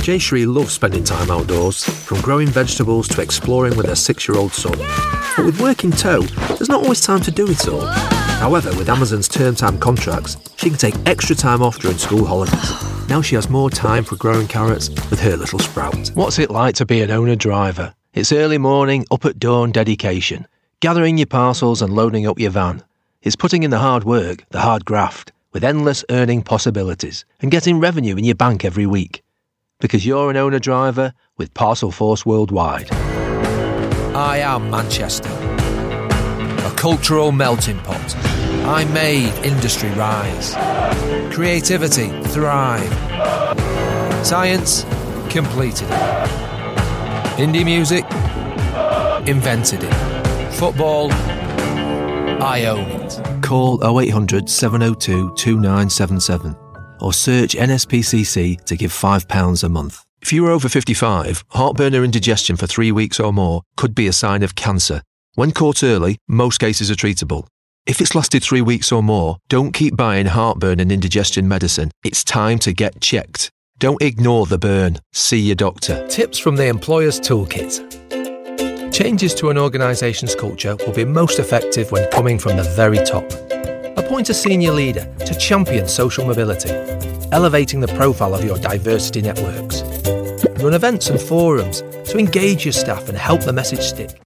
Jay Shree loves spending time outdoors, from growing vegetables to exploring with her 6-year-old son. But with work in tow, there's not always time to do it all. However, with Amazon's term-time contracts, she can take extra time off during school holidays. Now she has more time for growing carrots with her little sprout. What's it like to be an owner-driver? It's early morning, up at dawn dedication. Gathering your parcels and loading up your van. It's putting in the hard work, the hard graft, with endless earning possibilities and getting revenue in your bank every week. Because you're an owner-driver with Parcel Force Worldwide. I am Manchester, a cultural melting pot. I made industry rise, creativity thrive, science completed it, indie music invented it, football I own it. Call 0800 702 2977 or search NSPCC to give £5 a month. If you are over 55, heartburn or indigestion for 3 weeks or more could be a sign of cancer. When caught early, most cases are treatable. If it's lasted 3 weeks or more, don't keep buying heartburn and indigestion medicine. It's time to get checked. Don't ignore the burn. See your doctor. Tips from the Employer's Toolkit. Changes to an organisation's culture will be most effective when coming from the very top. Appoint a senior leader to champion social mobility, elevating the profile of your diversity networks. Run events and forums to engage your staff and help the message stick.